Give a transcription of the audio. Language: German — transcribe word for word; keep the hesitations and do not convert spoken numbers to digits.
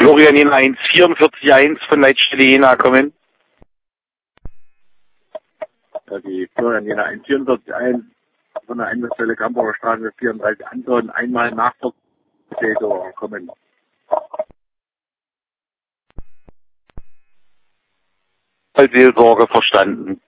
Florian Jena eins vierundvierzig eins von Leitstelle Jena kommen. Ja, die Florian Jena eins vierundvierzig eins von der Einsatzstelle Kamburger Straße vierunddreißig Anton, einmal nach der kommen. Als Seelsorge verstanden.